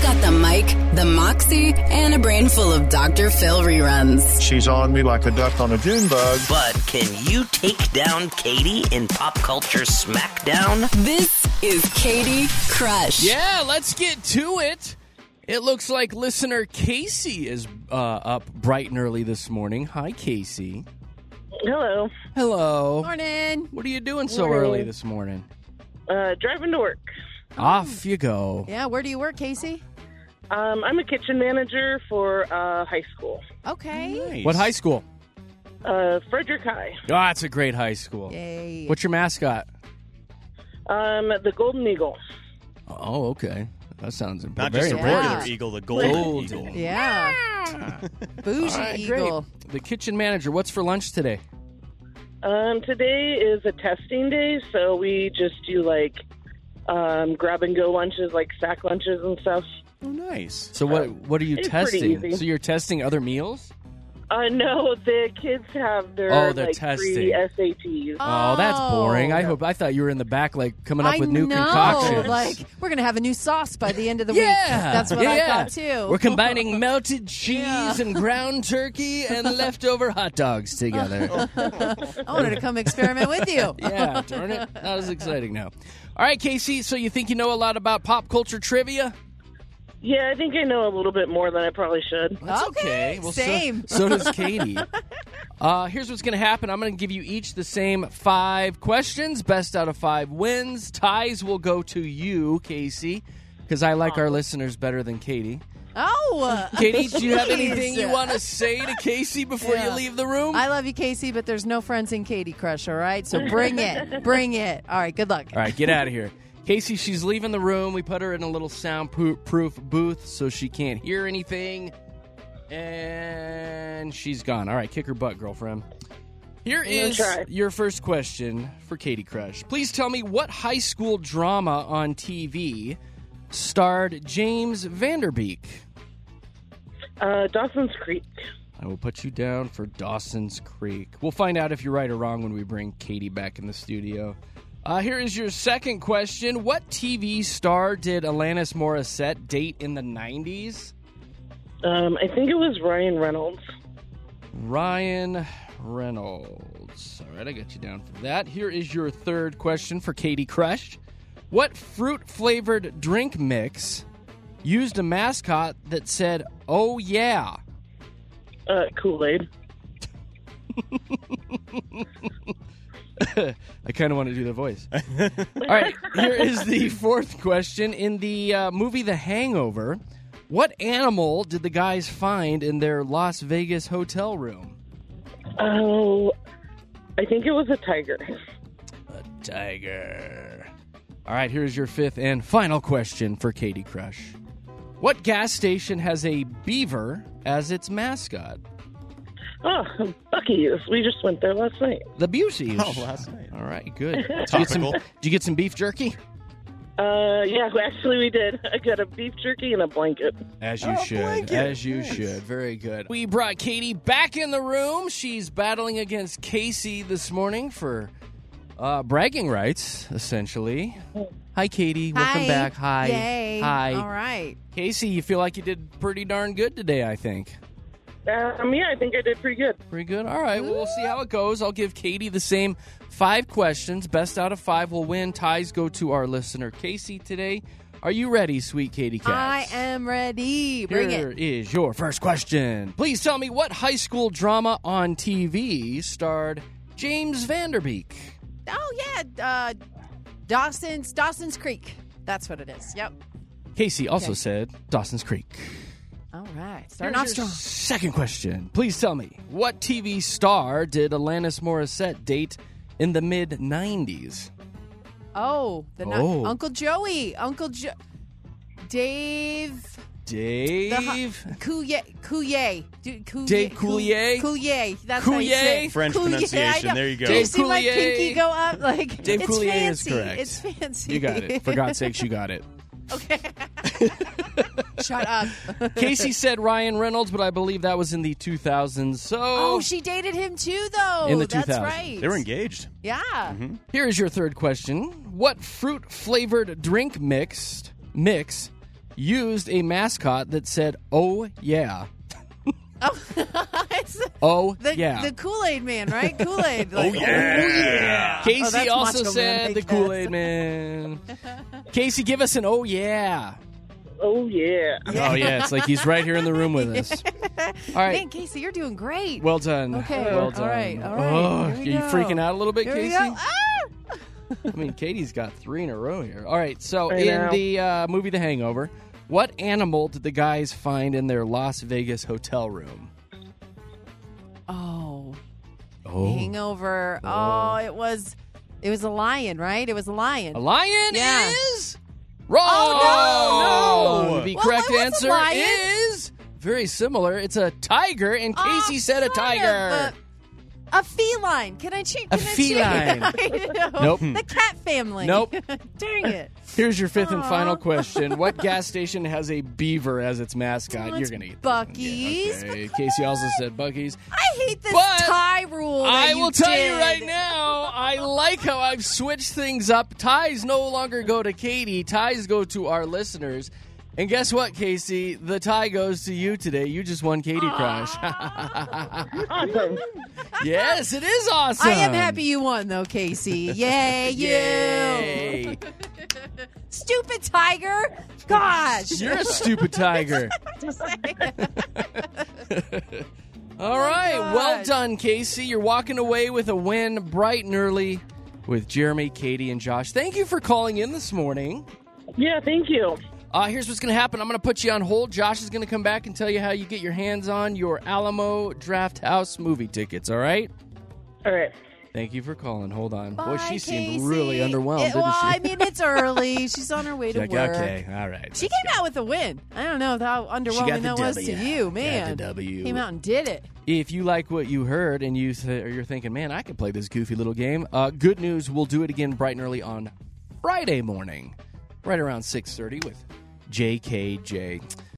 got the mic, the moxie, and a brain full of Dr. Phil reruns. She's on me like a duck on a June bug. But can you take down Katie in Pop Culture Smackdown? This is Katie Crush. Yeah, let's get to it. It looks like listener Casey is up bright and early this morning. Hi, Casey. Hello. Hello. Morning. What are you doing so Morning. early this morning? Driving to work. Off you go. Yeah, where do you work, Casey? I'm a kitchen manager for high school. Okay. Nice. What high school? Frederick High. Oh, that's a great high school. Yay. What's your mascot? The Golden Eagle. Oh, okay. That sounds Not very just a important. regular eagle, the golden eagle. Yeah. Bougie All right, eagle. great. The kitchen manager, what's for lunch today? Today is a testing day, so we just do grab-and-go lunches, like sack lunches and stuff. Oh, nice. So what are you it's pretty testing? easy. So you're testing other meals? No, the kids have their they're testing. free SATs. Oh, that's boring. I thought you were in the back, coming up with new concoctions. We're going to have a new sauce by the end of the week. Yeah, That's what I thought, too. We're combining melted cheese and ground turkey and leftover hot dogs together. I wanted to come experiment with you. Yeah, darn it. Not as exciting now. All right, Casey, so you think you know a lot about pop culture trivia? Yeah, I think I know a little bit more than I probably should. That's okay. Well, same. So does Katie. Here's what's going to happen. I'm going to give you each the same 5 questions. Best out of 5 wins. Ties will go to you, Casey, because I like our listeners better than Katie. Oh. Katie, do you have Jeez. anything you want to say to Casey before you leave the room? I love you, Casey, but there's no friends in Katie Crush, all right? So bring it. Bring it. All right, good luck. All right, get out of here. Casey, she's leaving the room. We put her in a little soundproof booth so she can't hear anything. And she's gone. All right, kick her butt, girlfriend. Here is your first question for Katie Crush. Please tell me what high school drama on TV starred James Vanderbeek? Dawson's Creek. I will put you down for Dawson's Creek. We'll find out if you're right or wrong when we bring Katie back in the studio. Here is your second question. What TV star did Alanis Morissette date in the 90s? I think it was Ryan Reynolds. Ryan Reynolds. All right, I got you down for that. Here is your third question for Katie Crush. What fruit-flavored drink mix used a mascot that said, "Oh, yeah"? Kool-Aid. I kind of want to do the voice. All right, here is the fourth question. In the movie The Hangover, what animal did the guys find in their Las Vegas hotel room? Oh, I think it was a tiger. A tiger. All right, here's your fifth and final question for Katie Crush. What gas station has a beaver as its mascot? Oh, Buc-ee's. We just went there last night. The Buc-ee's. Oh, last night. All right, good. Topical. Did you get some beef jerky? Yeah, actually we did. I got a beef jerky and a blanket. As you should. As you should. Very good. We brought Katie back in the room. She's battling against Casey this morning for bragging rights, essentially. Hi, Katie. Welcome back. Hi. Yay. Hi. All right. Casey, you feel like you did pretty darn good today, I think. Yeah, I think I did pretty good. Pretty good. All right. Well, we'll see how it goes. I'll give Katie the same 5 questions. Best out of 5 will win. Ties go to our listener, Casey, today. Are you ready, sweet Katie Cat? I am ready. Bring Here it. is your first question. Please tell me what high school drama on TV starred James Vanderbeek? Oh, yeah. Dawson's Creek. That's what it is. Yep. Casey also said Dawson's Creek. All right. Starting Here's off your strong. second question. Please tell me, what TV star did Alanis Morissette date in the mid-90s? Oh, Oh. Uncle Joey. Dave. Dave? Coulier. Dave Coulier? Coulier. That's how you say it. French Coulier, pronunciation. I know. There you go. Do you Dave see my Coulier. pinky go up? Like, Dave it's Coulier fancy. is correct. It's fancy. You got it. For God's sakes, you got it. Okay. Shut up. Casey said Ryan Reynolds, but I believe that was in the 2000s. So Oh, she dated him too, though. In the That's 2000s. right. They were engaged. Yeah. here is your third question. What fruit-flavored drink mix used a mascot that said, "Oh, yeah." Oh, it's Oh, the, yeah. the Kool-Aid man, right? Kool-Aid. Oh, yeah. Casey that's also Macho Man, said I the guess. Kool-Aid Man. Casey, give us an "oh, yeah." Oh, yeah. Oh, yeah. It's like he's right here in the room with us. All right. Man, Casey, you're doing great. Well done. Okay, Well done. all right. Oh, Here are we you go. freaking out a little bit, Here we Casey? go. Ah! I mean, Katie's got 3 in a row here. All right, so I in know. the movie The Hangover, what animal did the guys find in their Las Vegas hotel room? Oh, Oh, Hangover. Oh, it was a lion, right? It was a lion. a lion Yeah. is wrong. Oh, no. The Well, correct it was a answer lion. is very similar. It's a tiger, and Casey said a Son tiger. of a feline. Can I cheat? A feline. Nope. The cat family. Nope. Dang it. Here's your 5th and Aw. final question. What gas station has a beaver as its mascot? Oh, You're it's going to get Buc-ee's. Okay. Casey also said Buc-ee's. I hate this But tie rule. That I you will tell you did. right now, I like how I've switched things up. Ties no longer go to Katie. Ties go to our listeners. And guess what, Casey? The tie goes to you today. You just won Katie Crush. Awesome. Yes, it is awesome. I am happy you won, though, Casey. Yay, you. Yay. Stupid tiger. Gosh. You're a stupid tiger. All right. gosh. Well done, Casey. You're walking away with a win bright and early with Jeremy, Katie, and Josh. Thank you for calling in this morning. Yeah, thank you. Here's what's going to happen. I'm going to put you on hold. Josh is going to come back and tell you how you get your hands on your Alamo Draft House movie tickets, all right? All right. Thank you for calling. Hold on. Boy, Bye, she seemed Casey. really underwhelmed, didn't well, she? I mean, it's early. She's on her way She's to like, work. okay, all right. She let's came out with a win. I don't know how underwhelming that was to you, man. Got the W. Came out and did it. If you like what you heard and you're thinking, man, I could play this goofy little game, good news, we'll do it again bright and early on Friday morning, right around 6:30 with JKJ.